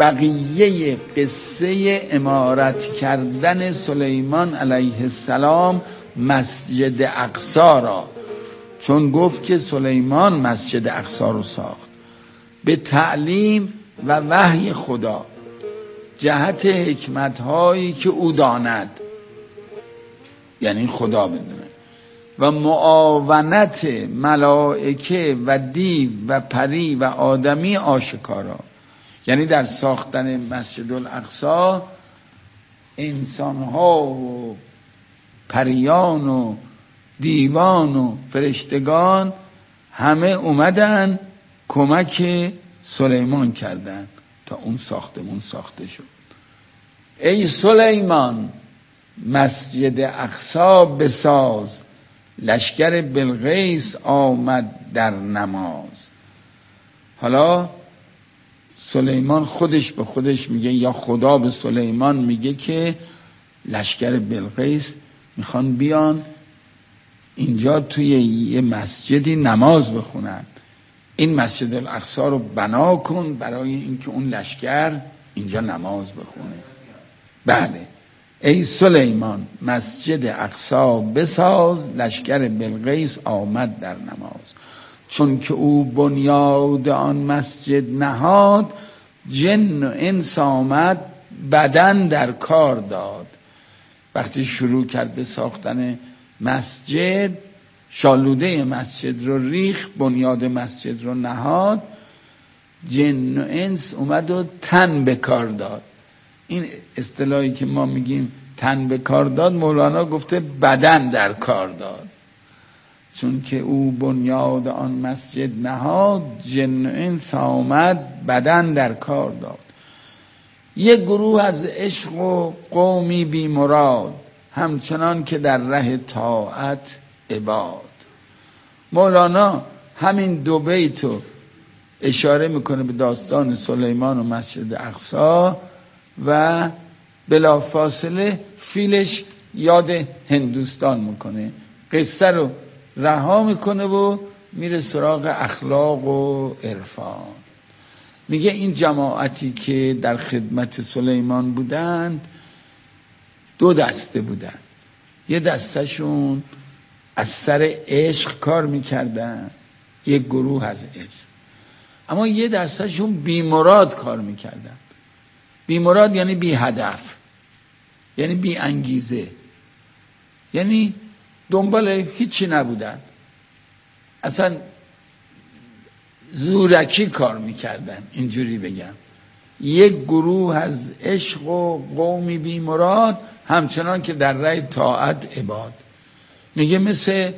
بقیه قصه عمارت کردن سلیمان علیه السلام مسجد اقصی را، چون گفت که سلیمان مسجد اقصی رو ساخت به تعلیم و وحی خدا، جهت حکمت‌هایی که او داند، یعنی خدا بدونه، و معاونت ملائکه و دیو و پری و آدمی آشکارا. یعنی در ساختن مسجد الاقصی انسان‌ها و پریان و دیوان و فرشتگان همه اومدن کمک سلیمان کردن تا اون ساختمون ساخته شد. ای سلیمان مسجد اقصی بساز، لشکر بلقیس آمد در نماز. حالا سلیمان خودش به خودش میگه، یا خدا به سلیمان میگه که لشکر بلقیس میخوان بیان اینجا توی یه مسجدی نماز بخونن، این مسجد الاقصی رو بنا کن برای اینکه اون لشکر اینجا نماز بخونه. بله، ای سلیمان مسجد اقصی بساز، لشکر بلقیس آمد در نماز. چون که او بنیاد آن مسجد نهاد، جن و انس آمد بدن در کار داد. وقتی شروع کرد به ساختن مسجد، شالوده مسجد رو ریخ، بنیاد مسجد رو نهاد، جن و انس اومد و تن به کار داد. این اصطلاحی که ما میگیم تن به کار داد، مولانا گفته بدن در کار داد. چون که او بنیاد آن مسجد نهاد، جن و انس آمد بدن در کار داد. یک گروه از عشق و قومی بی مراد، همچنان که در ره طاعت عباد. مولانا همین دو بیتو اشاره میکنه به داستان سلیمان و مسجد اقصی و بلافاصله فیلش یاد هندوستان میکنه، قصه رو رها میکنه و میره سراغ اخلاق و عرفان. میگه این جماعتی که در خدمت سلیمان بودند دو دسته بودند. یه دستشون از سر عشق کار میکردن، یک گروه از عشق، اما یه دستشون بیمراد کار میکردن. بیمراد یعنی بی هدف، یعنی بی انگیزه، یعنی دنبال هیچی نبودن، اصلا زورکی کار میکردن، اینجوری بگم. یک گروه از عشق و قومی بی مراد، همچنان که در راه طاعت عباد. میگه مثل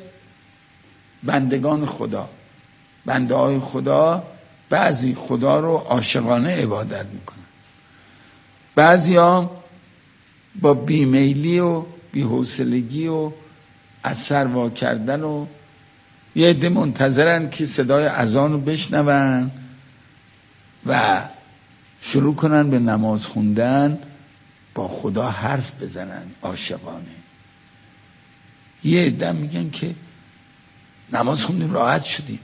بندگان خدا، بنده های خدا بعضی خدا رو عاشقانه عبادت میکنن، بعضی ها با بیمیلی و بی‌حوصلگی و از سر وا کردن و یه عده منتظرن که صدای اذان رو بشنون و شروع کنن به نماز خوندن، با خدا حرف بزنن عاشقانه. یه عده میگن که نماز خوندیم راحت شدیم.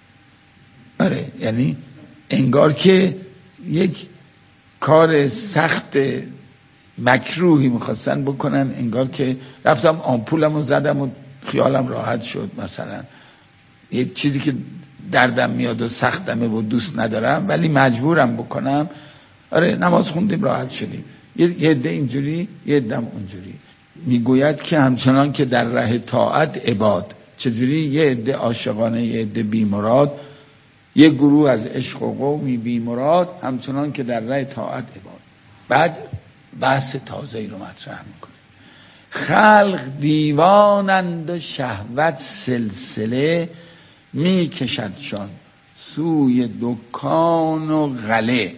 آره، یعنی انگار که یک کار سخت مکروهی میخواستن بکنن، انگار که رفتم آمپولم رو زدم و خیالم راحت شد. مثلا یه چیزی که دردم میاد و سختمه و دوست ندارم ولی مجبورم بکنم، آره نماز خوندیم راحت شدیم. یه عده اینجوری، یه عده اونجوری. میگوید که همچنان که در ره طاعت عباد. چجوری؟ یه عده عاشقانه، یه عده بیمراد، یه گروه از عشق و قومی بیمراد، همچنان که در ره طاعت عباد. بعد بحث تازه‌ای رو مطرح میکنه. خلق دیوانند و شهوت سلسله، میکشدشان سوی دکان و غله.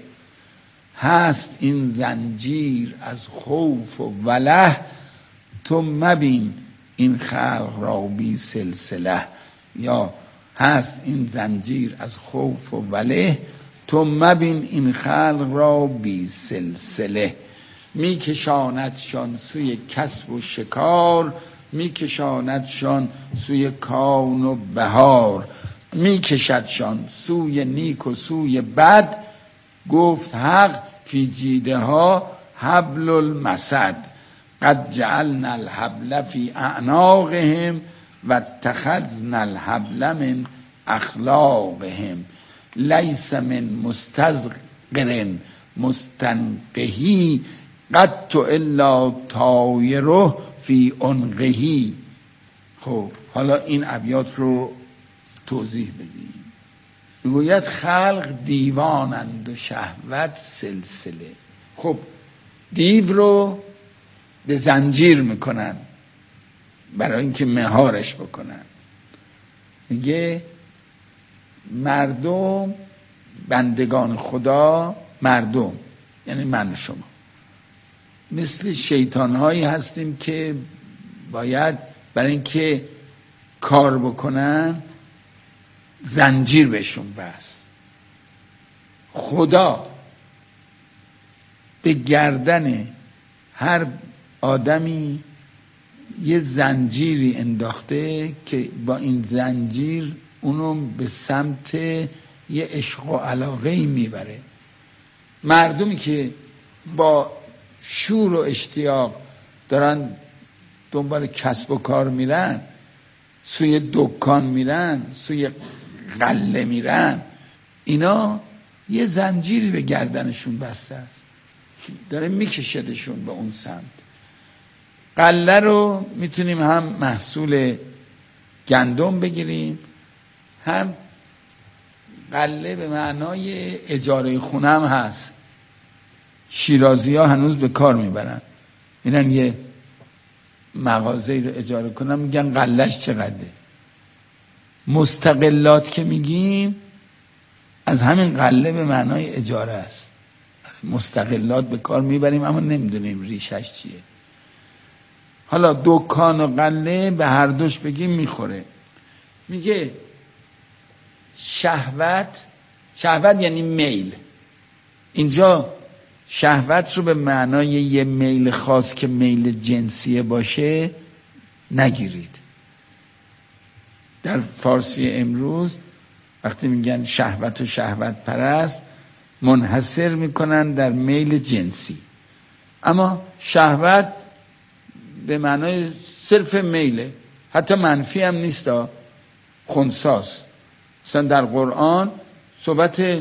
هست این زنجیر از خوف و وله، تو مبین این خلق را بی سلسله. یا هست این زنجیر از خوف و وله، تو مبین این خلق را بی سلسله. میکشاندشان سوی کسب و شکار، میکشاندشان سوی کون و بهار. میکشدشان سوی نیک و سوی بد، گفت حق فی جیدها حبل المسد قد جعلنا الحبل فی اعناقهم و اتخذنا الحبل من اخلاقهم لیس من مستزقر مستنقهی قط الا طایره فی عنقهی. خب حالا این ابیات رو توضیح بدیم. میگوید خلق دیوانند و شهوت سلسله. خب دیو رو به زنجیر میکنن برای اینکه مهارش بکنن. میگه مردم بندگان خدا، مردم یعنی من و شما، مثل شیطان هایی هستیم که باید برای اینکه کار بکنن زنجیر بهشون بست. خدا به گردن هر آدمی یه زنجیری انداخته که با این زنجیر اونو به سمت یه عشق و علاقه‌ای میبره. مردمی که با شور و اشتیاق دارن دنبال کسب و کار میرن، سوی دکان میرن، سوی غله میرن، اینا یه زنجیری به گردنشون بسته است داره میکشدشون به اون سمت. غله رو میتونیم هم محصول گندم بگیریم، هم غله به معنای اجاره خونه هم هست. شیرازی ها هنوز به کار میبرن، اینن یه مغازه رو اجاره کنن میگن غلهش چقدره. مستقلات که میگیم از همین غله به معنای اجاره است. مستقلات به کار میبریم اما نمیدونیم ریشش چیه. حالا دکان و غله به هر دوش بگیم میخوره. میگه شهوت یعنی میل. اینجا شهوت رو به معنای یه میل خاص که میل جنسیه باشه نگیرید. در فارسی امروز وقتی میگن شهوت و شهوت پرست منحصر میکنن در میل جنسی، اما شهوت به معنای صرف میله، حتی منفی هم نیست، خنثاست. مثلا در قرآن صحبت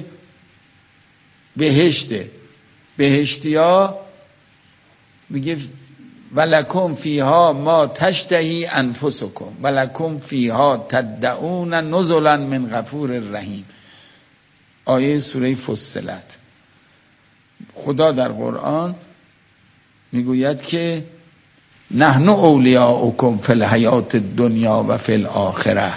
بهشته، بهشتی ها میگه ولکم فیها ما تشتهی انفسکم ولکم فیها تدعون نزلا من غفور رحیم. آیه سوره فصلت. خدا در قرآن میگوید که نحن اولیاؤکم فی الحیات الدنیا و فی الاخره،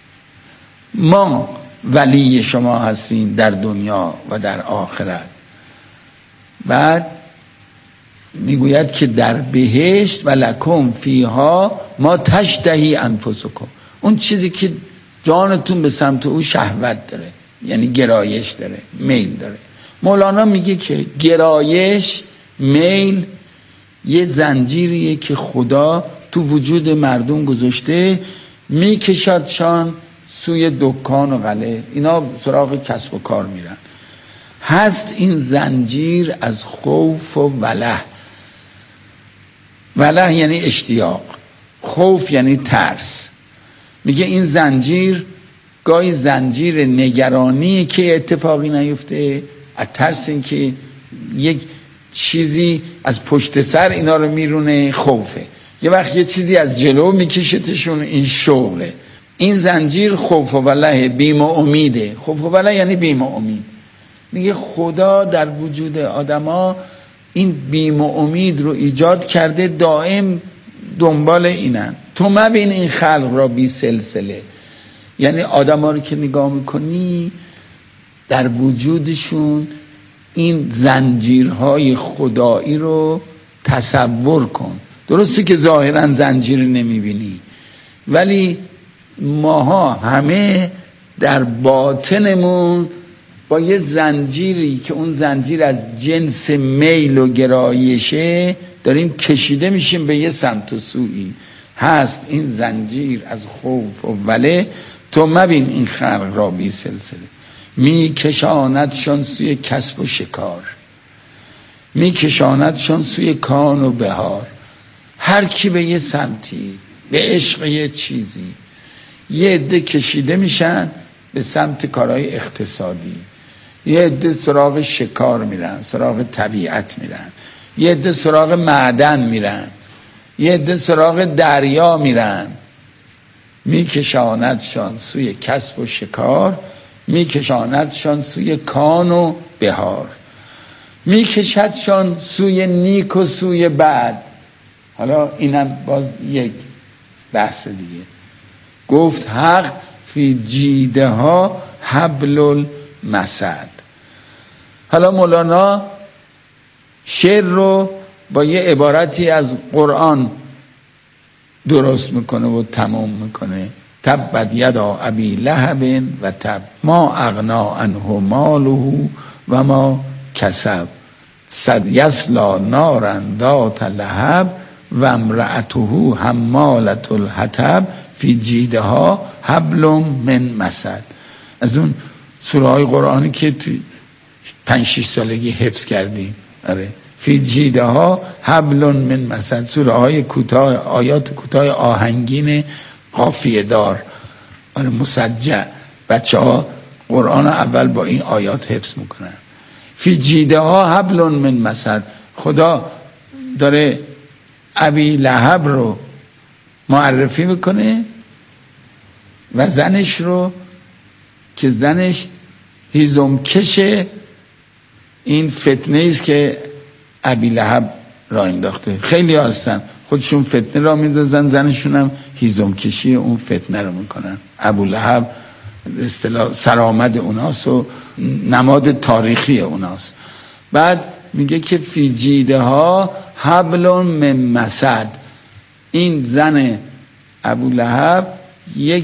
ما ولی شما هستیم در دنیا و در آخرت. بعد میگوید که در بهشت ولکم فیها ما تشتهی انفسکم، اون چیزی که جانتون به سمت او شهوت داره، یعنی گرایش داره، میل داره. مولانا میگه که گرایش، میل یه زنجیریه که خدا تو وجود مردم گذاشته، میکشادشان سوی دکان و غله، اینا سراغ کسب و کار میرن. هست این زنجیر از خوف و وله. وله یعنی اشتیاق، خوف یعنی ترس. میگه این زنجیر گاهی زنجیر نگرانی که اتفاقی نیفته، از ترس این که یک چیزی از پشت سر اینا رو میرونه، خوفه. یه وقت یه چیزی از جلو میکشتشون، این شوقه. این زنجیر خوف و وله، بیم و امیده. خوف و وله یعنی بیم و امید. میگه خدا در وجود آدما این بیم و امید رو ایجاد کرده، دائم دنبال اینن. تو مبین این خلق را بی سلسله، یعنی آدما رو که نگاه میکنی در وجودشون این زنجیرهای خدایی رو تصور کن. درسته که ظاهرا زنجیر نمیبینی، ولی ماها همه در باطنمون با یه زنجیری که اون زنجیر از جنس میل و گرایشه داریم کشیده میشیم به یه سمت و سویی. هست این زنجیر از خوف و وله. تو مبین این خلق را بی سلسله، می کشاندشان سوی کسب و شکار. میکشاندشان سوی کان و بهار. هر کی به یه سمتی، به عشق یه چیزی. یه عده کشیده میشن به سمت کارهای اقتصادی، یه عده سراغ شکار میرن، سراغ طبیعت میرن، یه عده سراغ معدن میرن، یه عده سراغ دریا میرن. میکشاندشان سوی کسب و شکار، میکشاندشان سوی کان و بهار. میکشدشان سوی نیک و سوی بد. حالا اینم باز یک بحث دیگه. گفت حق فی جیده ها حبل المسد. حالا مولانا شعر رو با یه عبارتی از قرآن درست میکنه و تمام میکنه. تبت یدا ابی لهب و تب ما اغنا عنه ماله و ما کسب صد یصلی نارا ذات لهب و امرأته حمالة الحطب فی جیدها حبل من مسد. از اون سوره های قرآنی که تو 5-6 سالگی حفظ کردیم. آره. فی جیدها حبل من مسد. سوره های کوتاه، آیات کوتاه آهنگین قافیه دار. آره، مسجع. بچه ها قرآن اول با این آیات حفظ میکنن. فی جیدها حبل من مسد. خدا داره ابی لهب رو معرفی میکنه و زنش رو که زنش هیزم کشه این فتنه است که ابی لهب را انداخته. خیلی هستن خودشون فتنه را میندازن، زنشون هم هیزم کشی اون فتنه رو میکنن. ابو لهب اصطلاح سرآمد اوناست و نماد تاریخی اوناست. بعد میگه که فی جیده ها حبل من مسد. این زن ابو لهب یک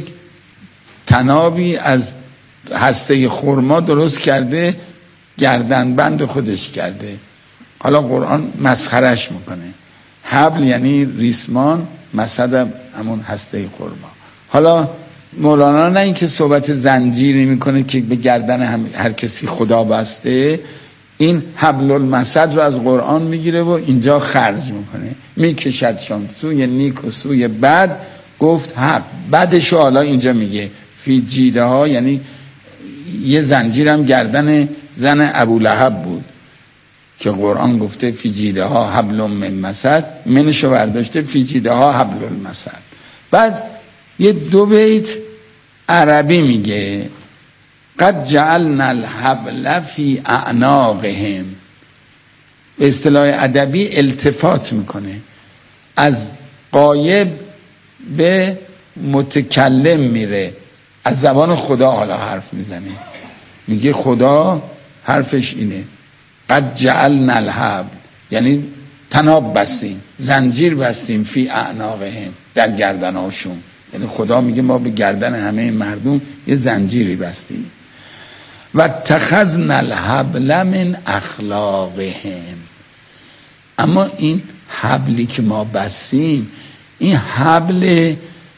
تنابی از هسته خرما درست کرده، گردن بند خودش کرده. حالا قرآن مسخرش میکنه. حبل یعنی ریسمان، مسد همون هسته خرما. حالا مولانا نه اینکه صحبت زنجیری میکنه که به گردن هر کسی خدا بسته، این حبل المسد رو از قرآن میگیره و اینجا خرج میکنه. میکشدشان سوی نیک و سوی بد. گفت حق. بعدش حالا اینجا میگه فی جیده ها، یعنی یه زنجیرم گردن زن ابو لهب بود که قرآن گفته فی جیده ها حبل من مسد، منشو برداشته فی جیده ها حبل المسد. بعد یه 2 بیت عربی میگه قد جعلنا الحبل فی اعناقهم. به اصطلاح ادبی التفات میکنه، از غایب به متکلم میره، از زبان خدا حالا حرف میزنه. میگه خدا حرفش اینه قد جعلنا الحبل، یعنی تناب بستیم، زنجیر بستیم فی اعناقهم، در گردناشون. یعنی خدا میگه ما به گردن همه مردم یه زنجیری بستیم. و اتخذنا الحبل من اخلاقهم. اما این حبلی که ما بستیم، این حبل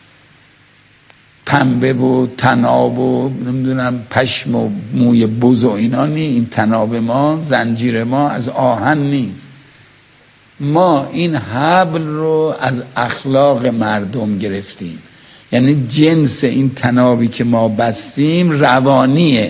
پنبه و تناب و نمیدونم پشم و موی بز و اینا نی. این تناب ما، زنجیر ما از آهن نیست. ما این حبل رو از اخلاق مردم گرفتیم. یعنی جنس این تنابی که ما بستیم روانیه.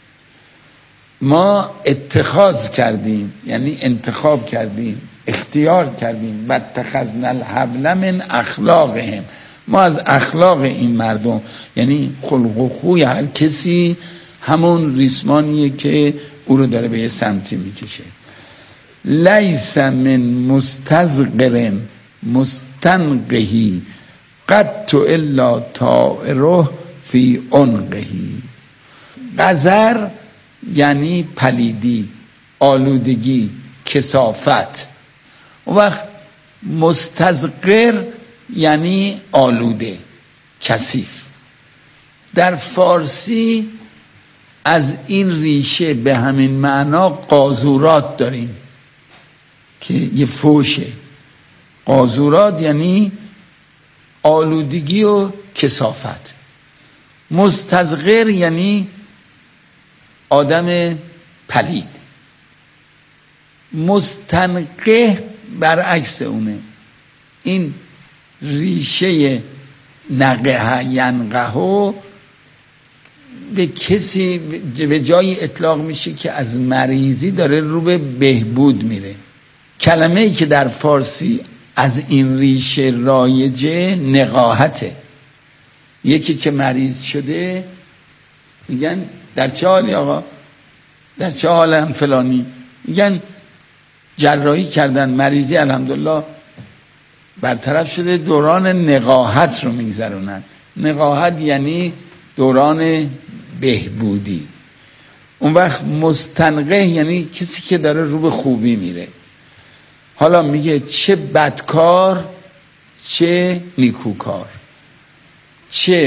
ما اتخاذ کردیم، یعنی انتخاب کردیم، اختیار کردیم. و اتخذنا الحبل من اخلاقهم. ما از اخلاق این مردم، یعنی خلق و خوی هر کسی همون ریسمانیه که او رو داره به یه سمتی میکشه. لیس من مستزغر مستنقهی قط الا طائره فی عنقهی. قذر یعنی پلیدی، آلودگی، کثافت. اون وقت مستزغر یعنی آلوده، کثیف. در فارسی از این ریشه به همین معنا قاذورات داریم که یه فوشه. قاذورات یعنی آلودگی و کثافت. مستزغر یعنی آدم پلید. مستنقح برعکس اونه. این ریشه نقه ینقهو به کسی به جایی اطلاق میشه که از مریضی داره رو به بهبود میره. کلمه ای که در فارسی از این ریشه رایجه نقاهته. یکی که مریض شده میگن در چه حالی آقا؟ در چه حالم فلانی؟ میگن جراحی کردن، مریضی الحمدلله برطرف شده، دوران نقاهت رو میگذرونن. نقاهت یعنی دوران بهبودی. اون وقت مستنقح یعنی کسی که داره رو به خوبی میره. حالا میگه چه بدکار چه نیکوکار، چه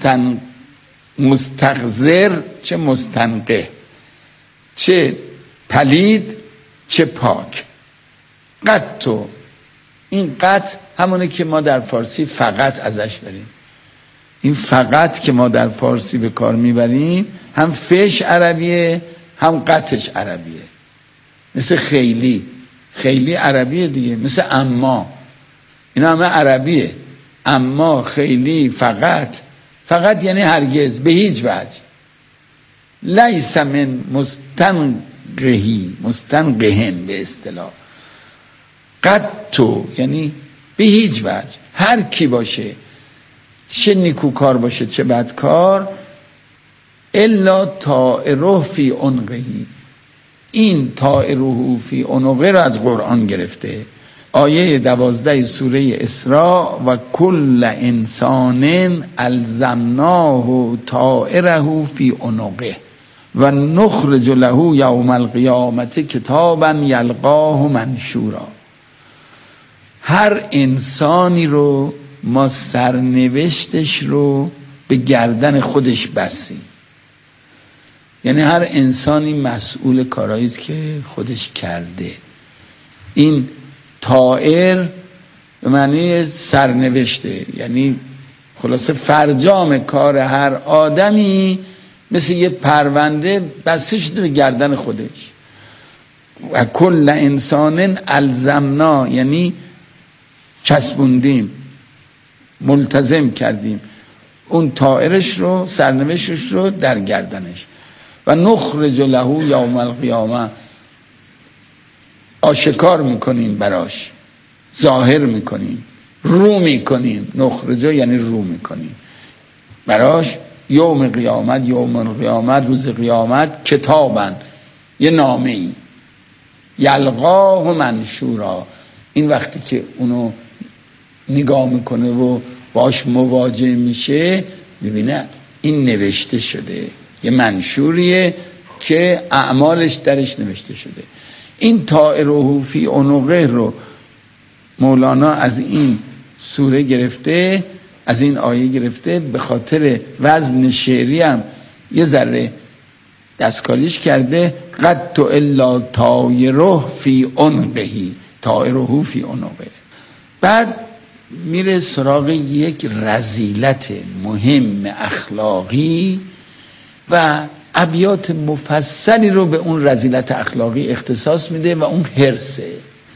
مستقذر چه مستنقح، چه پلید چه پاک. قطو، این قط همونه که ما در فارسی فقط ازش داریم. این فقط که ما در فارسی به کار میبریم هم فش عربیه هم قطش عربیه. مثل خیلی، خیلی عربیه دیگه. مثل اما، اینا همه عربیه. اما، خیلی، فقط. فقط یعنی هرگز، به هیچ وجه. لیس من مستنقهن به اصطلاح. قطو یعنی به هیچ وجه، هر کی باشه، چه نیکوکار باشه چه بدکار، الا طائره فی عنقه. این طائره فی عنقه را از قرآن گرفته. آیه 12 سوره اسراء: و کل انسان الزمناه طائره فی عنقه و نخرج له یوم القیامت کتابا یلقاه منشورا. هر انسانی رو ما سرنوشتش رو به گردن خودش بستیم. یعنی هر انسانی مسئول کارهایی است که خودش کرده. این طائر به معنی سرنوشته، یعنی خلاصه فرجام کار هر آدمی مثل یه پرونده بسته شده به گردن خودش. و کل انسان الزمنا یعنی چسبوندیم، ملتزم کردیم اون طائرش رو، سرنوشتش رو در گردنش. و نخرج له یوم القیامه، آشکار میکنیم براش، ظاهر میکنیم، رو میکنیم. نخرج یعنی رو میکنیم براش. یوم قیامت، یوم القیامت، روز قیامت، کتابن یه نامه ای، یلقاه منشورا. این وقتی که اونو نگاه میکنه و باش مواجه میشه، ببینه این نوشته شده، یه منشوریه که اعمالش درش نوشته شده. این طائره فی عنقه رو مولانا از این سوره گرفته، از این آیه گرفته، به خاطر وزن شعری هم یه ذره دستکاریش کرده. قد تو الا طائره فی عنقه، طائره فی عنقه. بعد میره سراغ یک رذیلت مهم اخلاقی و ابیات مفصلی رو به اون رذیلت اخلاقی اختصاص میده و اون هرسه.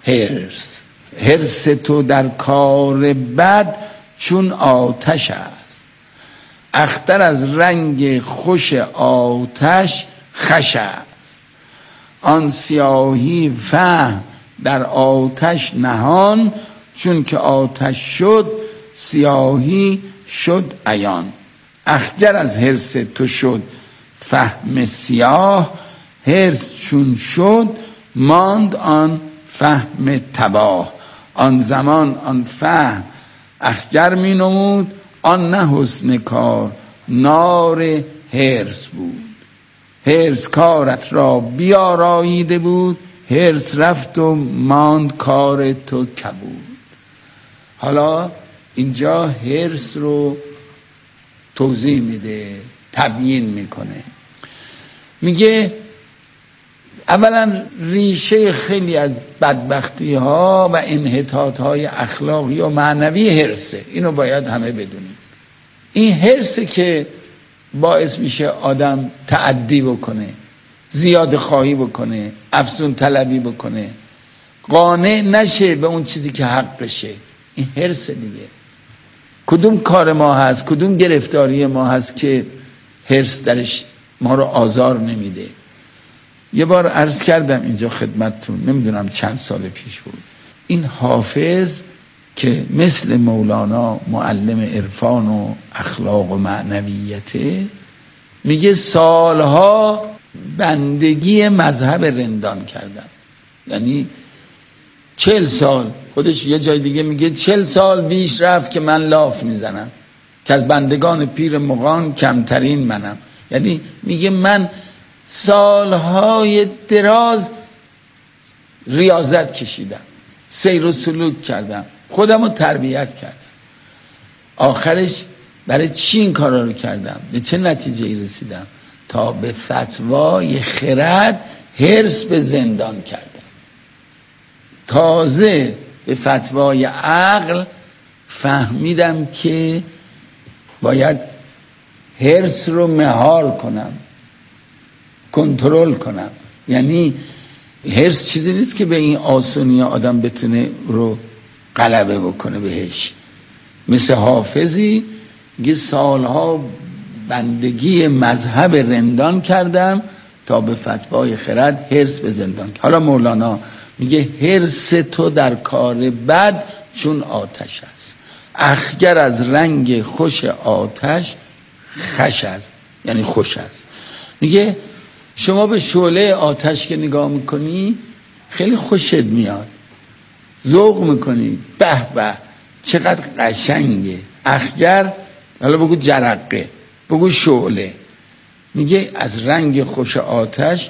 هرس تو در کار بد چون آتش است، اختر از رنگ خوش آتش خش است. آن سیاهی فهم در آتش نهان، چون که آتش شد سیاهی شد عیان. اخگر از هرس تو شد فهم سیاه، هرس چون شد ماند آن فهم تباه. آن زمان آن فهم اخگر می نمود، آن نه حسن کار نار هرس بود. هرس کارت را بیاراییده بود، هرس رفت و ماند کار تو کبود. حالا اینجا هرس رو توضیح میده، تبیین میکنه. میگه اولا ریشه خیلی از بدبختی ها و انحطاط های اخلاقی و معنوی هرسه. اینو باید همه بدونیم. این هرسه که باعث میشه آدم تعدی بکنه، زیاده خواهی بکنه، افزون طلبی بکنه، قانع نشه به اون چیزی که حقشه. این حرص دیگه. کدوم کار ما هست، کدوم گرفتاری ما هست که حرص درش ما رو آزار نمیده؟ یه بار عرض کردم اینجا خدمتتون، نمیدونم چند سال پیش بود، این حافظ که مثل مولانا معلم عرفان و اخلاق و معنویته، میگه سالها بندگی مذهب رندان کردم. یعنی 40 سال، خودش یه جای دیگه میگه 40 سال بیش رفت که من لاف میزنم، که از بندگان پیر مغان کمترین منم. یعنی میگه من سالهای دراز ریاضت کشیدم، سیر و سلوک کردم، خودم رو تربیت کردم. آخرش برای چی این کارا رو کردم؟ به چه نتیجه رسیدم؟ تا به فتوای خرد حرص به زندان کردم. تازه به فتوای عقل فهمیدم که باید حرص رو مهار کنم، کنترل کنم. یعنی حرص چیزی نیست که به این آسونی آدم بتونه رو غلبه بکنه بهش. مثل حافظی میگه سالها بندگی مذهب رندان کردم تا به فتوای خرد حرص به زندان کردم. حالا مولانا میگه حرص تو در کار بد چون آتش است، اخگر از رنگ خوش آتش خش است. یعنی خوش است. میگه شما به شعله آتش که نگاه میکنی خیلی خوشت میاد، ذوق میکنی، به به چقدر قشنگه. اخگر، حالا بگو جرقه، بگو شعله، میگه از رنگ خوش آتش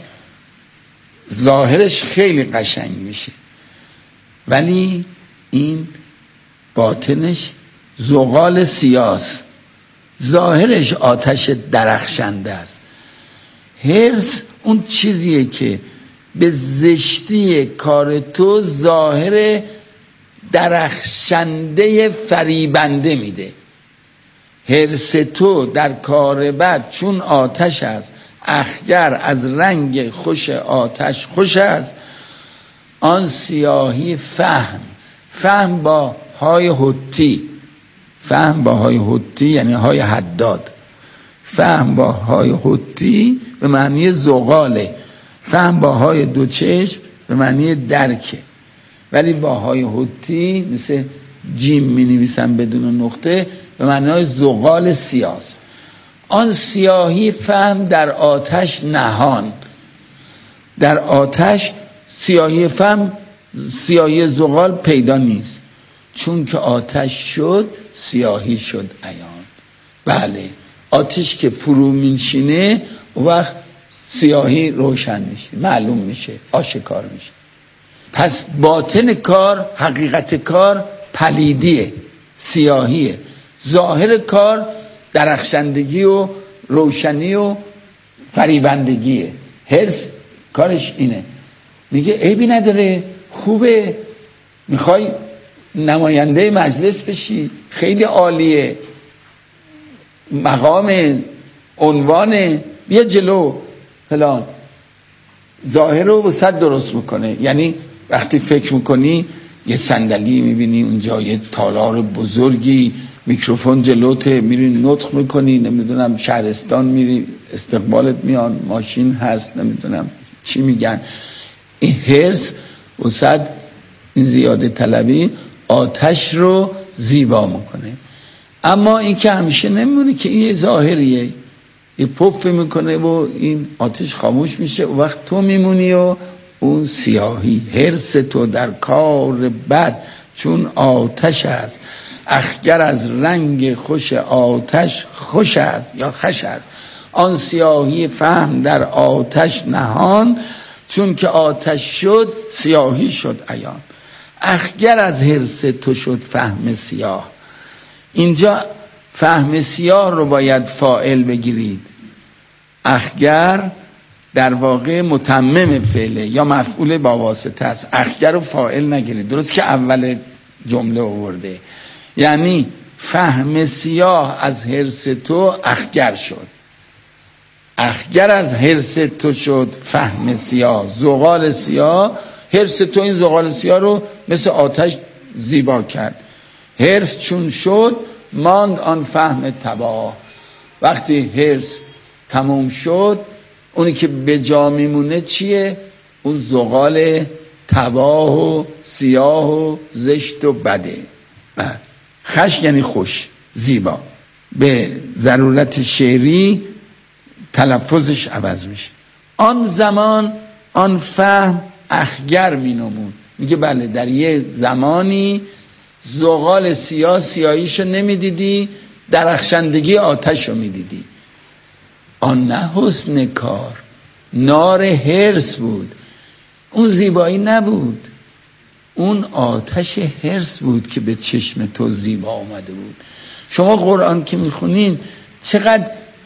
ظاهرش خیلی قشنگ میشه، ولی این باطنش زغال سیاست، ظاهرش آتش درخشنده است. حرص اون چیزیه که به زشتی کار تو ظاهر درخشنده فریبنده میده. حرص تو در کار بد چون آتش است، اخگر از رنگ خوش آتش خوش است. آن سیاهی فهم، فهم با های حتی، فهم با های حتی یعنی های حداد، فهم با های حتی به معنی زغاله، فهم با های دو چشم به معنی درکه، ولی با های حتی مثل جیم می نویسن بدون نقطه به معنی زغال سیاست. آن سیاهی فهم در آتش نهان، در آتش سیاهی فهم، سیاهی زغال پیدا نیست، چون که آتش شد سیاهی شد عیان. بله، آتش که فرو میشینه اون وقت سیاهی روشن میشه، معلوم میشه، آشکار میشه. پس باطن کار، حقیقت کار پلیدیه، سیاهیه. ظاهر کار درخشندگی و روشنی و فریبندگیه. حرص کارش اینه. میگه عیبی نداره، خوبه، میخوای نماینده مجلس بشی، خیلی عالیه، مقام، عنوان، بیا جلو فلان. ظاهر رو وسط درست میکنه. یعنی وقتی فکر میکنی یه صندلی میبینی اونجا، یه تالار بزرگی، میکروفون جلوته، میری نطق میکنی، نمیدونم شهرستان میری استقبالت میان، ماشین هست، نمیدونم چی میگن. این حرص وسط، این زیاده طلبی آتش رو زیبا میکنه. اما این که همیشه نمیمونه که این ظاهریه، یه پف میکنه و این آتش خاموش میشه و وقت تو میمونی و اون سیاهی. حرص تو در کار بد چون آتش است، اخگر از رنگ خوش آتش خوش است یا خش است. آن سیاهی فهم در آتش نهان، چون که آتش شد سیاهی شد عیان. اخگر از حرص تو شد فهم سیاه. اینجا فهم سیاه رو باید فاعل بگیرید. اخگر در واقع متمم فعله یا مفعول با واسطه است. اخگر رو فاعل نگیرید، درست که اول جمله آورده. یعنی فهم سیاه از حرص تو اخگر شد. اخگر از حرص تو شد فهم سیاه. زغال سیاه، حرص تو این زغال سیاه رو مثل آتش زیبا کرد. حرص چون شد ماند آن فهم تباه. وقتی حرص تموم شد اونی که به جا میمونه چیه؟ اون زغال تباه و سیاه و زشت و بده. خش یعنی خوش، زیبا. به ضرورت شعری تلفظش عوض میشه. آن زمان آن فهم اخگر می نمود. میگه بله در یه زمانی زغال سیاه سیاهیشو نمیدیدی، درخشندگی آتشو میدیدی. آن نه حسن کار، نار حرص بود. اون زیبایی نبود، اون آتش حرص بود که به چشم تو زیبا آمده بود. شما قرآن که میخونین چقدر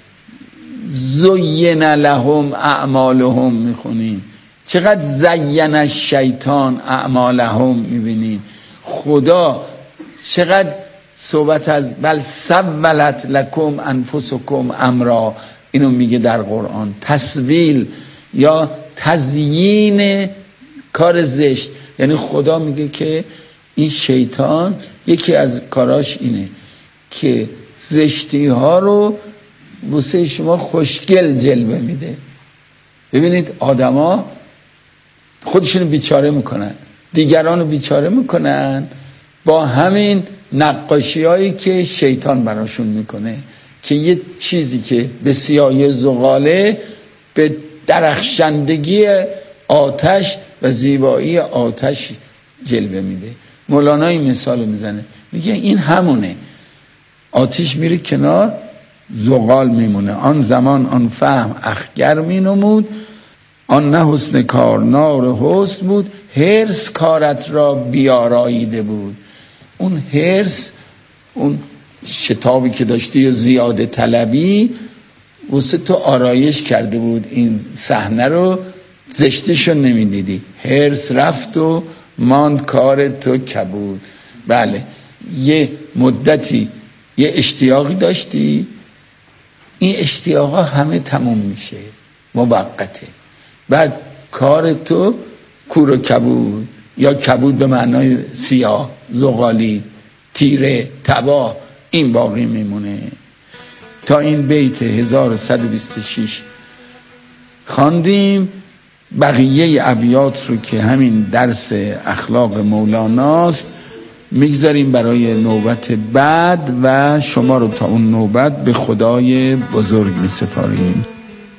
زین لهم اعمالهم میخونین، چقدر زین الشیطان اعمالهم میبینین. خدا چقدر صحبت از بل سولت لکم انفسکم امرا اینو میگه در قرآن. تسویل یا تزیین کار زشت، یعنی خدا میگه که این شیطان یکی از کاراش اینه که زشتی ها رو واسه شما خوشگل جلوه میده. ببینید آدما خودشونو بیچاره میکنن، دیگران رو بیچاره میکنن با همین نقاشی هایی که شیطان براشون میکنه که یه چیزی که به سیاهی زغاله به درخشندگی آتش و زیبایی آتش جلوه میده. مولانا این مثال رو میزنه، میگه این همونه، آتش میره کنار، زغال میمونه. آن زمان آن فهم اخگر مینمود، آن نه حسن کار نار حسن بود. حرص کارت را بیاراییده بود. اون حرص، اون شتابی که داشتی و زیاده طلبی واسه تو آرایش کرده بود. این صحنه رو زشتشو نمیدیدی. حرص رفت و ماند کار تو کبود. بله یه مدتی یه اشتیاقی داشتی، این اشتیاقا همه تموم میشه، موقته. بعد کار تو کور و کبود، یا کبود به معنای سیاه، زغالی، تیره، تباه، این باقی میمونه. تا این بیت 1126 خواندیم. بقیه ابیات رو که همین درس اخلاق مولاناست میگذاریم برای نوبت بعد و شما رو تا اون نوبت به خدای بزرگ میسپاریم.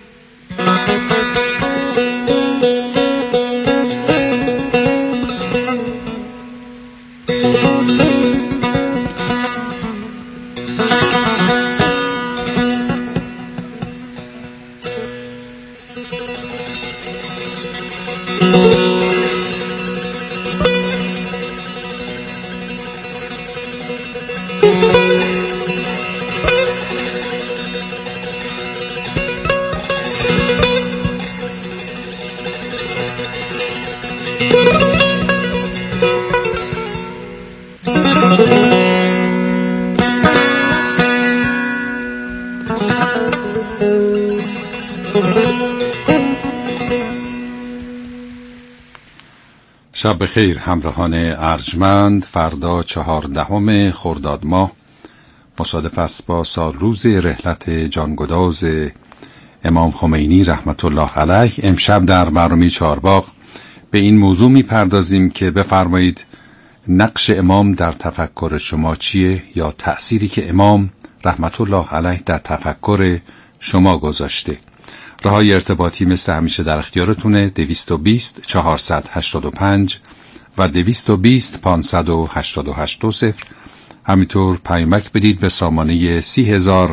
شب بخیر همراهان ارجمند. فردا 14 خرداد ماه مصادف است با سال روز رحلت جانگداز امام خمینی رحمت الله علیه. امشب در برنامه چهارباغ به این موضوع میپردازیم که بفرمایید نقش امام در تفکر شما چیه، یا تأثیری که امام رحمت الله علیه در تفکر شما گذاشته. راههای ارتباطی مثل همیشه در اختیارتونه. 220 485 و 220 588 20. همینطور پیامک بدید به سامانه 30,000